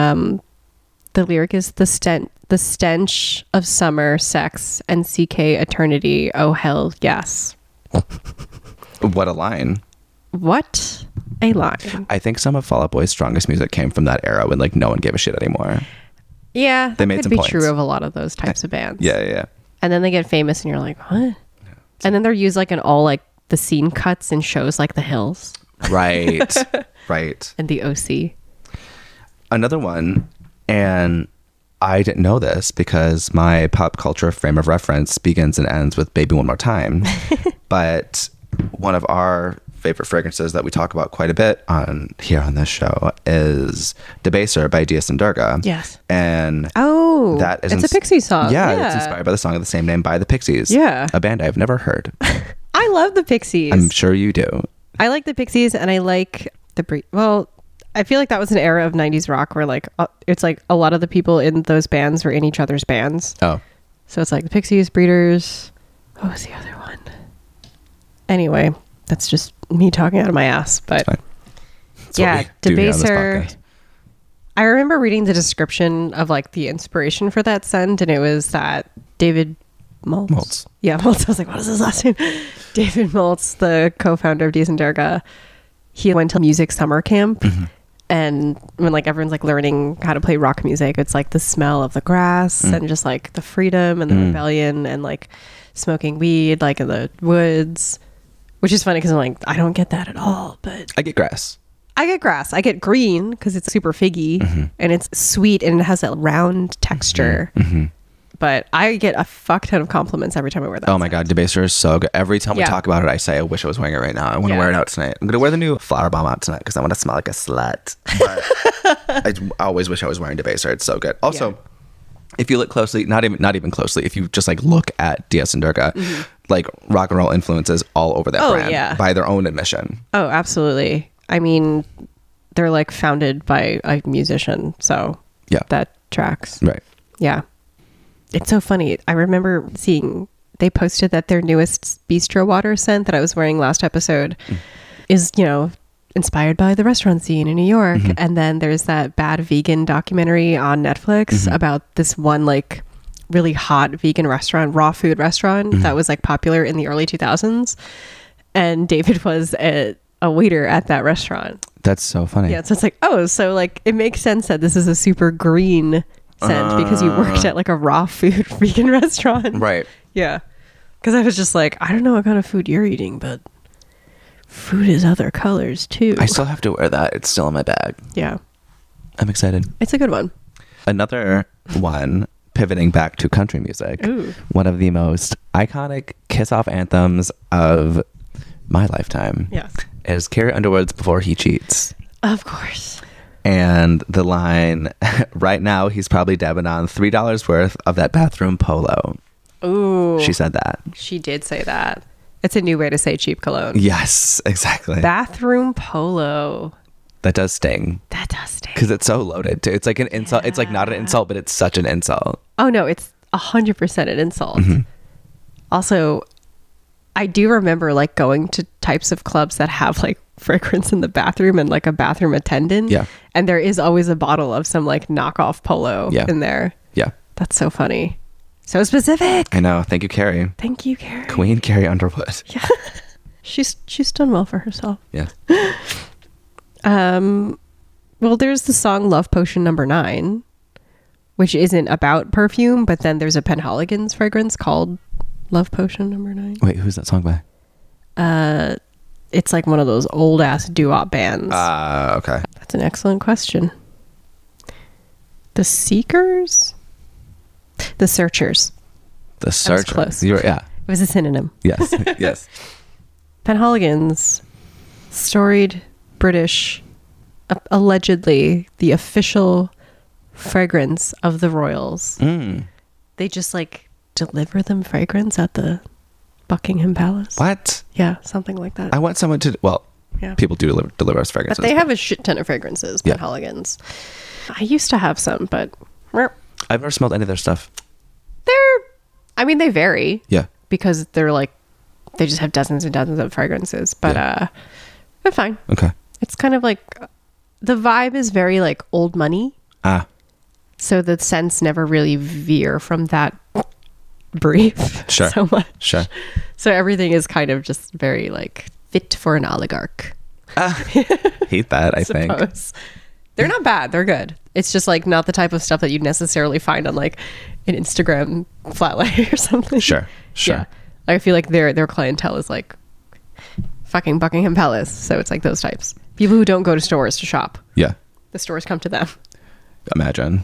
The lyric is the stench of summer, sex, and CK eternity. Oh, hell yes. What a line. What a line. I think some of Fall Out Boy's strongest music came from that era when like no one gave a shit anymore. Yeah, that They made could some be points. true of a lot of those types of bands. Yeah. And then they get famous and you're like, what? And then they're used like in all like the scene cuts in shows like The Hills Right. Right. and The OC. Another one, and I didn't know this because my pop culture frame of reference begins and ends with Baby One More Time. But one of our favorite fragrances that we talk about quite a bit here on this show is Debaser by Diaz and Durga. Yes. And Oh, that is it's a Pixies song. Yeah, it's inspired by the song of the same name by the Pixies. Yeah. A band I've never heard. I love the Pixies. I'm sure you do. I like the Pixies and I like well, I feel like that was an era of 90s rock where like it's like a lot of the people in those bands were in each other's bands. Oh. So it's like the Pixies, Breeders. What was the other one? Anyway, that's just me talking out of my ass. But Fine. That's yeah, what we do here on this Debaser. podcast. I remember reading the description of like the inspiration for that scent, and it was that David Maltz. Yeah, Maltz. I was like, what is his last name? David Maltz, the co-founder of Diaz and Durga. He went to music summer camp. Mm-hmm. And when like everyone's like learning how to play rock music, it's like the smell of the grass and just like the freedom and the rebellion and like smoking weed like in the woods, which is funny because I'm like, I don't get that at all. But I get grass. I get grass. I get green because it's super figgy and it's sweet and it has that round texture. But I get a fuck ton of compliments every time I wear that. Oh my God, Debaser is so good. Every time we Yeah. talk about it, I say, I wish I was wearing it right now. I want to Yeah. wear it out tonight. I'm going to wear the new Flower Bomb out tonight because I want to smell like a slut. But I always wish I was wearing Debaser. It's so good. Also, if you look closely, not even closely, if you just like look at Diaz and Durga, like rock and roll influences all over that Oh, brand yeah. by their own admission. Oh, absolutely. I mean, they're like founded by a musician. So Yeah. that tracks. Right. Yeah. It's so funny. I remember seeing they posted that their newest bistro water scent that I was wearing last episode is, you know, inspired by the restaurant scene in New York. And then there's that Bad Vegan documentary on Netflix about this one like really hot vegan restaurant, raw food restaurant that was like popular in the early 2000s. and David was a waiter at that restaurant. That's so funny. Yeah, so it's like, oh, so like it makes sense that this is a super green scent because you worked at like a raw food vegan restaurant. Right. Yeah. Because I was just like, I don't know what kind of food you're eating, but food is other colors too. I still have to wear that. It's still in my bag. Yeah. I'm excited. It's a good one. Another one, pivoting back to country music. Ooh. One of the most iconic kiss-off anthems of my lifetime. Yes. Is Carrie Underwood's Before He Cheats. Of course. And the line, right now he's probably dabbing on $3 worth of that bathroom polo. Ooh. She said that. She did say that. It's a new way to say cheap cologne. Yes, exactly. Bathroom polo. That does sting. That does sting. Because it's so loaded too. It's like an insult. It's like not an insult, but it's such an insult. Oh no, it's 100% an insult. Mm-hmm. Also, I do remember like going to types of clubs that have like fragrance in the bathroom and like a bathroom attendant. Yeah. And there is always a bottle of some like knockoff polo in there. Yeah. That's so funny. So specific. I know. Thank you, Carrie. Thank you, Carrie. Queen Carrie Underwood. Yeah. She's done well for herself. Yeah. Well, there's the song Love Potion No. 9, which isn't about perfume, but then there's a Penhaligon's fragrance called Love Potion No. 9. Wait, who's that song by? It's like one of those old ass doo-wop bands. Okay. That's an excellent question. The Seekers? The Searchers. The Searchers. close. Yeah. It was a synonym. Yes. Yes. Penhaligon's, storied British, allegedly the official fragrance of the royals. They just like deliver them fragrance at the Buckingham Palace. What? Yeah, something like that. I want someone to. Well, Yeah. people do deliver us fragrances. But they have a shit ton of fragrances, Yeah. Penhaligon's. I used to have some, but I've never smelled any of their stuff. they vary Yeah. because they're like, they just have dozens and dozens of fragrances. But they're fine. Okay. It's kind of like, the vibe is very like old money. So the scents never really veer from that brief Sure. so much. Sure. So everything is kind of just very like fit for an oligarch. Hate that, I think. Suppose. They're not bad. They're good. It's just like not the type of stuff that you'd necessarily find on like an Instagram flat lay or something. Sure. Sure. Yeah. I feel like their clientele is like fucking Buckingham Palace. So it's like those types. People who don't go to stores to shop. Yeah. The stores come to them. Imagine.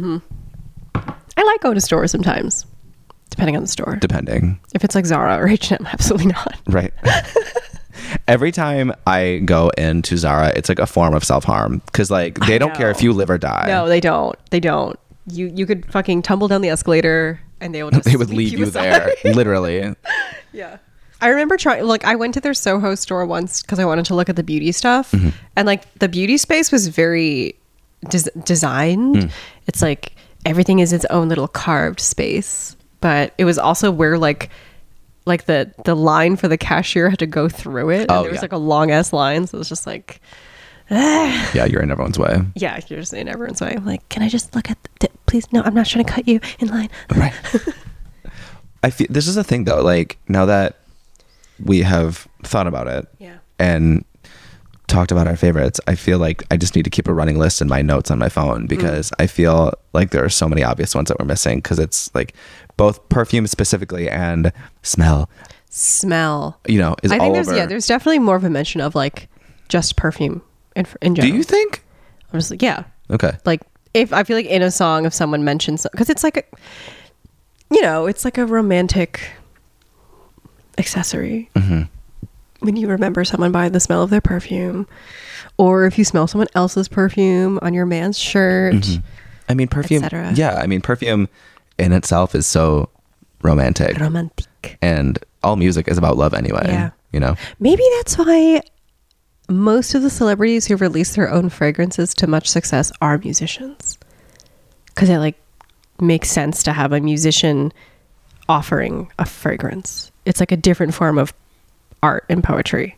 I like going to stores sometimes, depending on the store. Depending. If it's like Zara or H&M, absolutely not. Right. Every time I go into Zara, it's like a form of self-harm because like they don't care if you live or die. No, they don't. They don't. You could fucking tumble down the escalator and they will just They would sweep leave you aside. there, literally. Yeah. I remember trying, like, I went to their Soho store once because I wanted to look at the beauty stuff. And, like, the beauty space was very designed. It's like everything is its own little carved space. But it was also where, like the line for the cashier had to go through it. And there was, like, a long-ass line. So it was just like, Yeah, you're in everyone's way. yeah, you're just in everyone's way. I'm like, can I just look at please? No, I'm not trying to cut you in line. Right. I feel this is a thing though. Like now that we have thought about it, and talked about our favorites, I feel like I just need to keep a running list in my notes on my phone because I feel like there are so many obvious ones that we're missing because it's like both perfume specifically and smell. You know, is I all think over. there's definitely more of a mention of like just perfume in general. Do you think? I'm just like, yeah. Okay. Like if I feel like in a song if someone mentions, because it's like it's like a romantic accessory when you remember someone by the smell of their perfume, or if you smell someone else's perfume on your man's shirt. I mean, perfume. etc. Yeah, I mean, perfume in itself is so romantic. And all music is about love anyway. Yeah. You know? Maybe that's why most of the celebrities who release their own fragrances to much success are musicians, because it like makes sense to have a musician offering a fragrance. It's like a different form of art and poetry.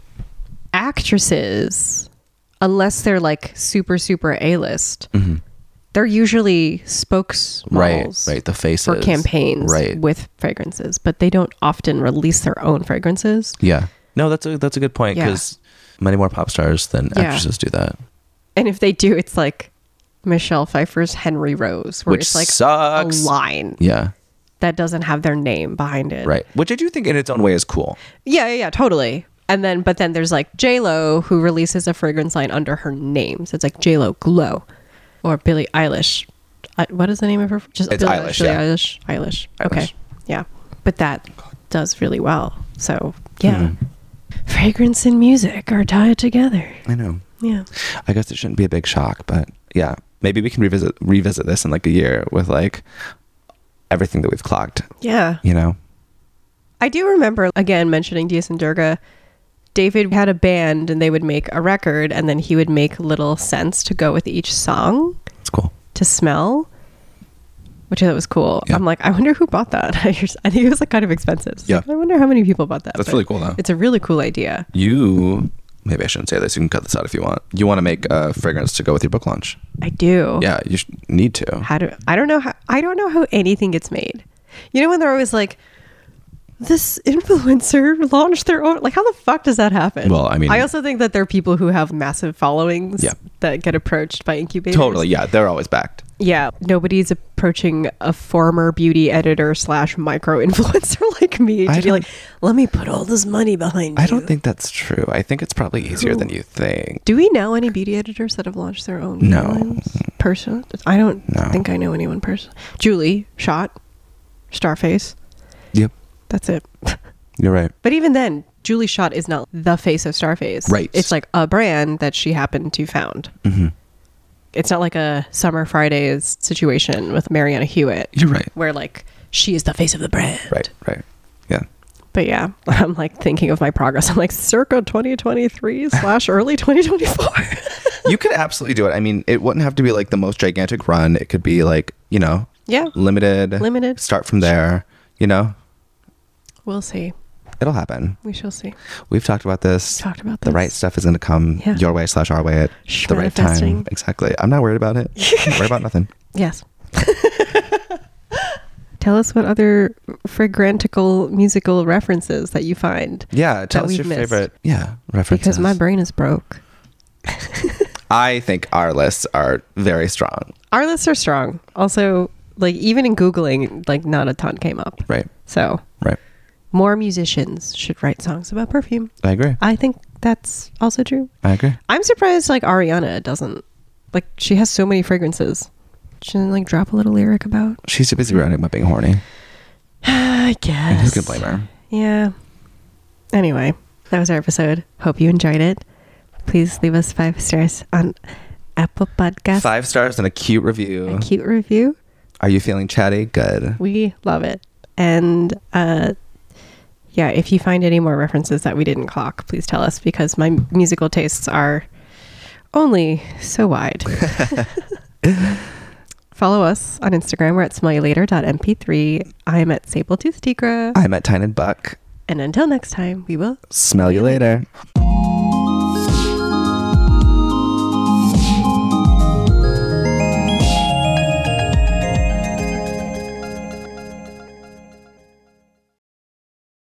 Actresses, unless they're like super A-list, they're usually spokesmodels Right, the faces for campaigns right. with fragrances, but they don't often release their own fragrances. Yeah. No, that's a good point Yeah. because many more pop stars than Yeah. actresses do that. And if they do, it's like Michelle Pfeiffer's Henry Rose, where Which it's like sucks. a line Yeah. that doesn't have their name behind it. Right. Which I do think in its own way is cool. Yeah, totally. But then there's like J-Lo, who releases a fragrance line under her name. So it's like J-Lo Glow, or Billie Eilish. What is the name of her? Just It's Billie Eilish, Billie yeah. Eilish. Okay. Eilish. Yeah. But that does really well. So yeah. Fragrance and music are tied together. I know. Yeah. I guess it shouldn't be a big shock, but yeah, maybe we can revisit this in like a year with like everything that we've clocked, Yeah. you know? I do remember, again, mentioning Diaz and Durga, David had a band and they would make a record and then he would make little scents to go with each song It's cool. to smell, which I thought was cool. Yeah. I'm like, I wonder who bought that. I think it was like kind of expensive. So Yeah. I wonder how many people bought that. That's but really cool, though. It's a really cool idea. Maybe I shouldn't say this. You can cut this out if you want. You want to make a fragrance to go with your book launch. I do. Yeah, you need to. I don't know how anything gets made. You know when they're always like, this influencer launched their own, like how the fuck does that happen? Well, I mean- I also think that there are people who have massive followings Yeah. that get approached by incubators. Totally, yeah. They're always backed. Yeah, nobody's approaching a former beauty editor / micro influencer like me to be don't- like, let me put all this money behind you. I don't think that's true. I think it's probably easier than you think. Do we know any beauty editors that have launched their own No. lines? Person? I don't No. think I know anyone person. Julie Shot, Starface. Yep, That's it. you're right. But even then, Julie Shot is not the face of Starface. Right. It's like a brand that she happened to found. Mm-hmm. It's not like a Summer Fridays situation with Mariana Hewitt, You're right. where like she is the face of the brand. Right. Yeah. But yeah, I'm like thinking of my progress. I'm like circa 2023 / early 2024. You could absolutely do it. I mean, it wouldn't have to be like the most gigantic run. It could be like, you know, Yeah. limited. Start from there, you know? We'll see. It'll happen. We shall see. We've talked about this. Talked about The this. right stuff is going to come Yeah. your way / our way at Shh, the right time. manifesting. Exactly. I'm not worried about it. I'm not worried about nothing. Yes. Tell us what other fragrantical musical references that you find. Yeah. Tell that us we've your missed. favorite. Yeah. References. Because my brain is broke. I think our lists are very strong. Our lists are strong. Also, like even in Googling, like not a ton came up. Right. So Right. more musicians should write songs about perfume. I agree. I think that's also true. I agree. I'm surprised like Ariana doesn't. Like she has so many fragrances. She doesn't like drop a little lyric about. She's too busy writing about being horny. I guess. And who can blame her? Yeah. Anyway, that was our episode. Hope you enjoyed it. Please leave us 5 stars on Apple Podcasts. 5 stars and a cute review. A cute review. Are you feeling chatty? Good. We love it. And yeah, if you find any more references that we didn't clock, please tell us because my musical tastes are only so wide. Follow us on Instagram. We're at smellyoulater.mp3. I'm at Sabletooth Tigra. I'm at Tynan Buck. And until next time, we will Smell you later.